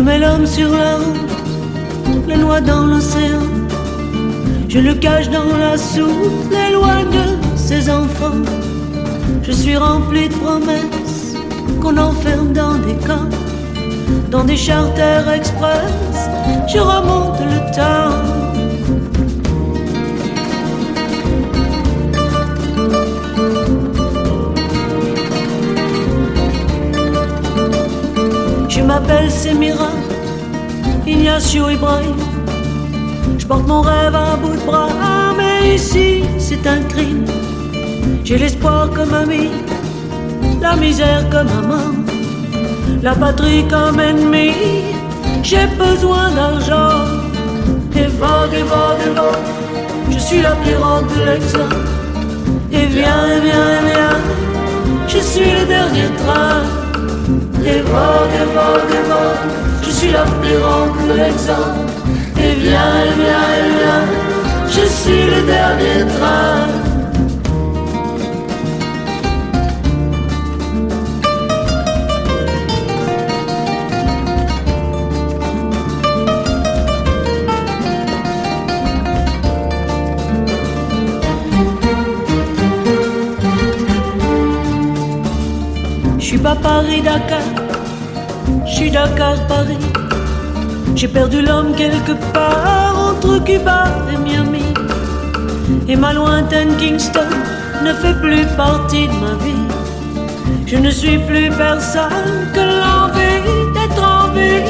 mets l'homme sur la route, le noie dans l'océan. Je le cache dans la soupe, l'éloigne de ses enfants. Je suis rempli de promesses qu'on enferme dans des camps, dans des charters express. Je remonte le temps. Je m'appelle Semira, Ignacio Ibrahim. Je porte mon rêve à bout de bras, mais ici c'est un crime. J'ai l'espoir comme ami, la misère comme amant, la patrie comme ennemi. J'ai besoin d'argent. Et vague, je suis la pirate de l'exode. Et viens, je suis le dernier train. Et vague, je suis la pirate de l'exode. Et viens, je suis le dernier train. Je suis pas Paris-Dakar, je suis Dakar-Paris. J'ai perdu l'homme quelque part entre Cuba et Miami. Et ma lointaine Kingston ne fait plus partie de ma vie. Je ne suis plus personne que l'envie d'être en vie.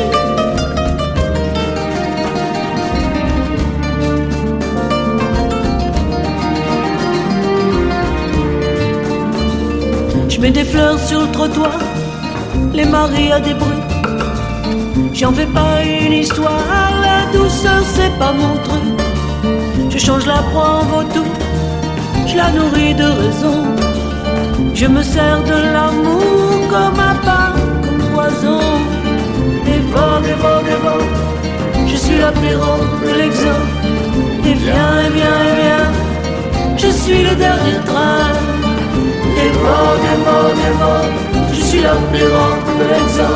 Je mets des fleurs sur le trottoir, les maris à des bruits. J'en fais pas une histoire, la douceur c'est pas mon truc. Je change la proie en vautour, je la nourris de raison. Je me sers de l'amour comme un pain, comme poison. Et vague, je suis l'apéro de l'exode. Et viens, je suis le dernier train. Et vague, je suis l'apéro de l'exode.